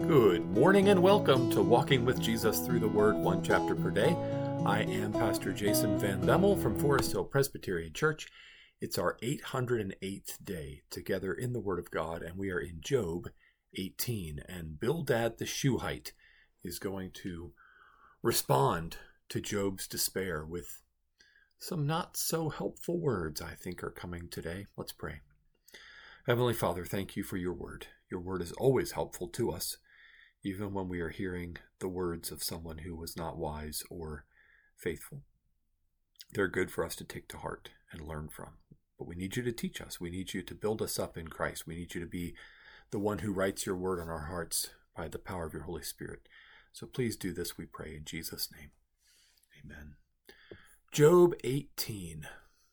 Good morning and welcome to Walking with Jesus Through the Word, one chapter per day. I am Pastor Jason Van Bemmel from Forest Hill Presbyterian Church. It's our 808th day together in the Word of God, and we are in Job 18. And Bildad the Shuhite is going to respond to Job's despair with some not so helpful words, I think, are coming today. Let's pray. Heavenly Father, thank you for your word. Your word is always helpful to us, even when we are hearing the words of someone who was not wise or faithful. They're good for us to take to heart and learn from. But we need you to teach us. We need you to build us up in Christ. We need you to be the one who writes your word on our hearts by the power of your Holy Spirit. So please do this, we pray, in Jesus' name. Amen. Job 18.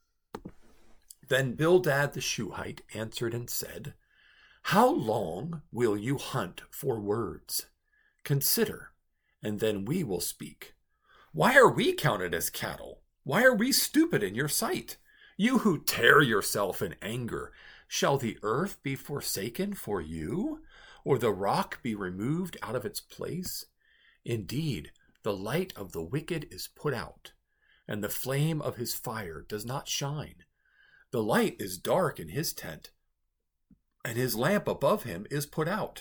Then Bildad the Shuhite answered and said, "How long will you hunt for words? Consider, and then we will speak. Why are we counted as cattle? Why are we stupid in your sight? You who tear yourself in anger, shall the earth be forsaken for you, or the rock be removed out of its place? Indeed, the light of the wicked is put out, and the flame of his fire does not shine. The light is dark in his tent, and his lamp above him is put out.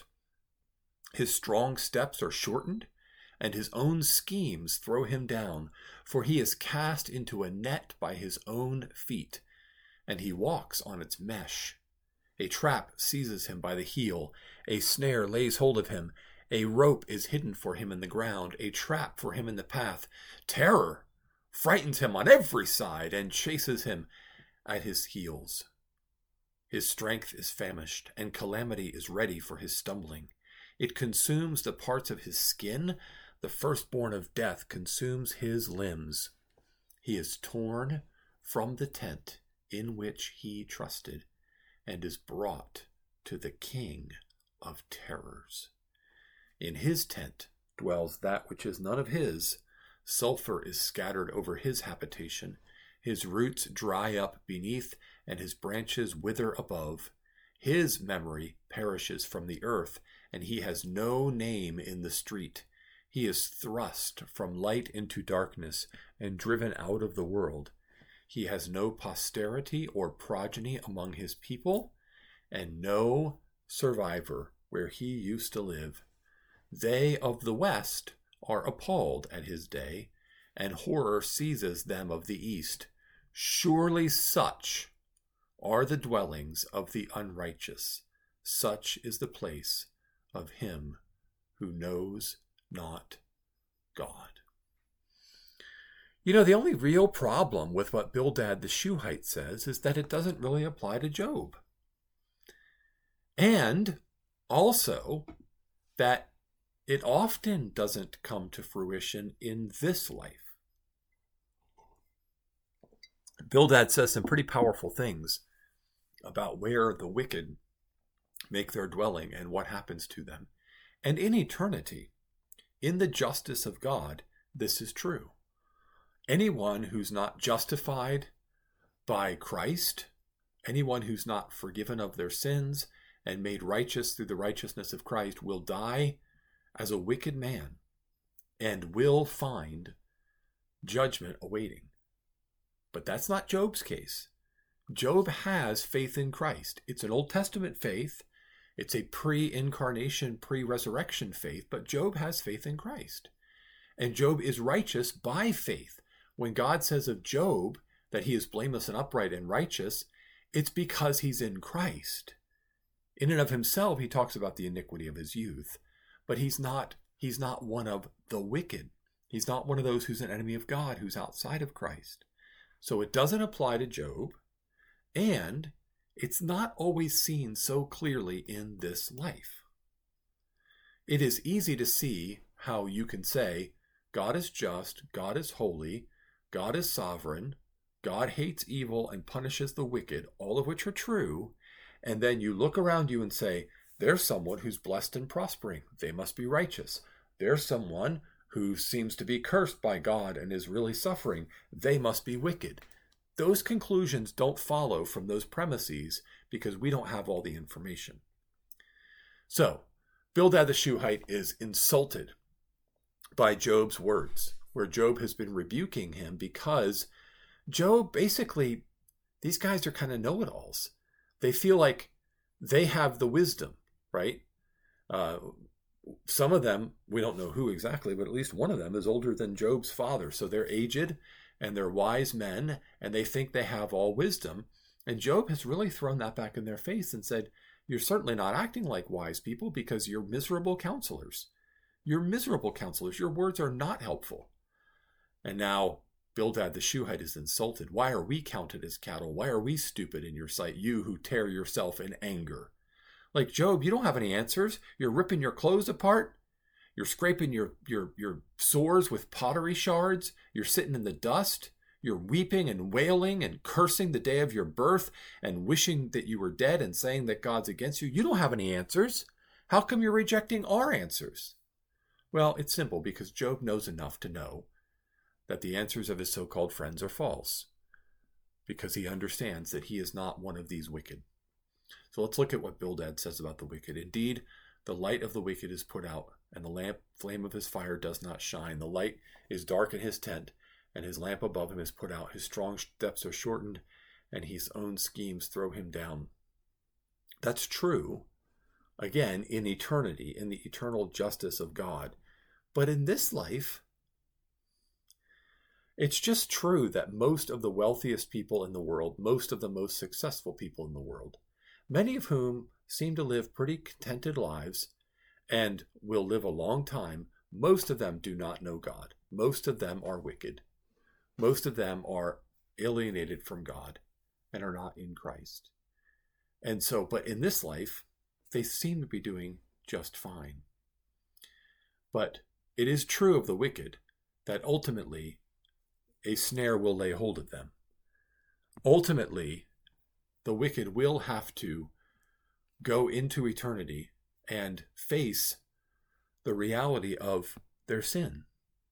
His strong steps are shortened, and his own schemes throw him down, for he is cast into a net by his own feet, and he walks on its mesh. A trap seizes him by the heel, a snare lays hold of him, a rope is hidden for him in the ground, a trap for him in the path. Terror frightens him on every side and chases him at his heels. His strength is famished, and calamity is ready for his stumbling. It consumes the parts of his skin. The firstborn of death consumes his limbs. He is torn from the tent in which he trusted, and is brought to the king of terrors. In his tent dwells that which is none of his. Sulfur is scattered over his habitation. His roots dry up beneath, and his branches wither above. His memory perishes from the earth, and he has no name in the street. He is thrust from light into darkness and driven out of the world. He has no posterity or progeny among his people, and no survivor where he used to live. They of the west are appalled at his day, and horror seizes them of the east. Surely such are the dwellings of the unrighteous. Such is the place of him who knows not God." You know, the only real problem with what Bildad the Shuhite says is that it doesn't really apply to Job. And also that it often doesn't come to fruition in this life. Bildad says some pretty powerful things about where the wicked make their dwelling and what happens to them. And in eternity, in the justice of God, this is true. Anyone who's not justified by Christ, anyone who's not forgiven of their sins and made righteous through the righteousness of Christ, will die as a wicked man and will find judgment awaiting. But that's not Job's case. Job has faith in Christ. It's an Old Testament faith. It's a pre-incarnation, pre-resurrection faith, but Job has faith in Christ. And Job is righteous by faith. When God says of Job that he is blameless and upright and righteous, it's because he's in Christ. In and of himself, he talks about the iniquity of his youth, but he's not one of the wicked. He's not one of those who's an enemy of God, who's outside of Christ. So it doesn't apply to Job, and it's not always seen so clearly in this life. It is easy to see how you can say, God is just, God is holy, God is sovereign, God hates evil and punishes the wicked, all of which are true, and then you look around you and say, there's someone who's blessed and prospering, they must be righteous. There's someone who seems to be cursed by God and is really suffering, they must be wicked. Those conclusions don't follow from those premises because we don't have all the information. So, Bildad the Shuhite is insulted by Job's words, where Job has been rebuking him because Job basically, these guys are kind of know-it-alls. They feel like they have the wisdom, right? Some of them, we don't know who exactly, but at least one of them is older than Job's father. So they're aged and they're wise men and they think they have all wisdom. And Job has really thrown that back in their face and said, you're certainly not acting like wise people because you're miserable counselors. You're miserable counselors. Your words are not helpful. And now Bildad the Shuhite is insulted. Why are we counted as cattle? Why are we stupid in your sight, you who tear yourself in anger? Like, Job, you don't have any answers. You're ripping your clothes apart. You're scraping your sores with pottery shards. You're sitting in the dust. You're weeping and wailing and cursing the day of your birth and wishing that you were dead and saying that God's against you. You don't have any answers. How come you're rejecting our answers? Well, it's simple, because Job knows enough to know that the answers of his so-called friends are false, because he understands that he is not one of these wicked. So let's look at what Bildad says about the wicked. Indeed, the light of the wicked is put out, and the flame of his fire does not shine. The light is dark in his tent, and his lamp above him is put out. His strong steps are shortened, and his own schemes throw him down. That's true, again, in eternity, in the eternal justice of God. But in this life, it's just true that most of the wealthiest people in the world, most of the most successful people in the world, many of whom seem to live pretty contented lives and will live a long time, most of them do not know God. Most of them are wicked. Most of them are alienated from God and are not in Christ. And so, but in this life, they seem to be doing just fine. But it is true of the wicked that ultimately a snare will lay hold of them. Ultimately, the wicked will have to go into eternity and face the reality of their sin,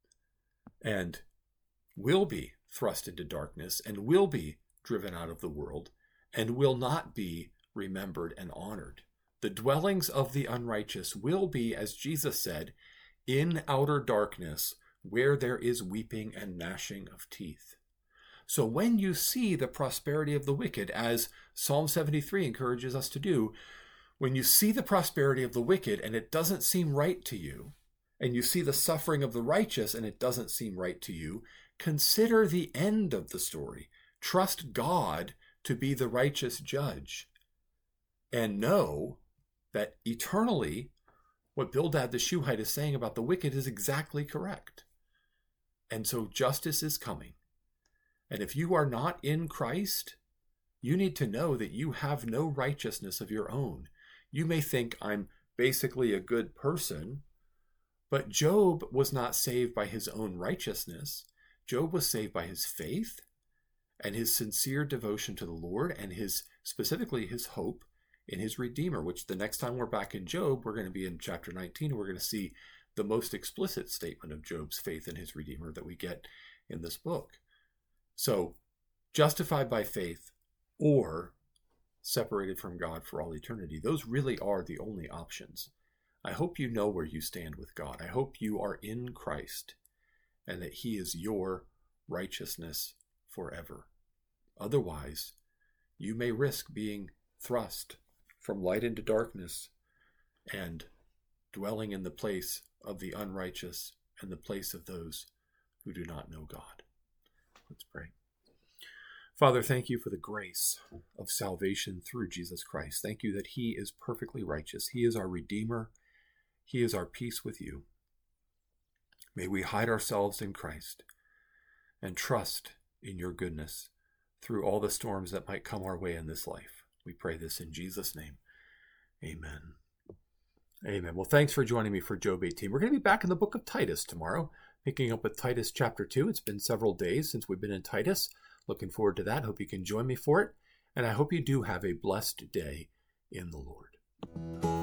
and will be thrust into darkness, and will be driven out of the world, and will not be remembered and honored. The dwellings of the unrighteous will be, as Jesus said, in outer darkness, where there is weeping and gnashing of teeth. So when you see the prosperity of the wicked, as Psalm 73 encourages us to do, when you see the prosperity of the wicked and it doesn't seem right to you, and you see the suffering of the righteous and it doesn't seem right to you, consider the end of the story. Trust God to be the righteous judge, and know that eternally what Bildad the Shuhite is saying about the wicked is exactly correct. And so justice is coming. And if you are not in Christ, you need to know that you have no righteousness of your own. You may think, I'm basically a good person, but Job was not saved by his own righteousness. Job was saved by his faith and his sincere devotion to the Lord, and specifically his hope in his Redeemer, which the next time we're back in Job, we're going to be in chapter 19, and we're going to see the most explicit statement of Job's faith in his Redeemer that we get in this book. So, justified by faith or separated from God for all eternity, those really are the only options. I hope you know where you stand with God. I hope you are in Christ and that he is your righteousness forever. Otherwise, you may risk being thrust from light into darkness and dwelling in the place of the unrighteous and the place of those who do not know God. Let's pray. Father, thank you for the grace of salvation through Jesus Christ. Thank you that he is perfectly righteous. He is our Redeemer. He is our peace with you. May we hide ourselves in Christ and trust in your goodness through all the storms that might come our way in this life. We pray this in Jesus' name. Amen. Amen. Well, thanks for joining me for Job 18. We're going to be back in the book of Titus tomorrow, picking up with Titus chapter 2. It's been several days since we've been in Titus. Looking forward to that. Hope you can join me for it. And I hope you do have a blessed day in the Lord.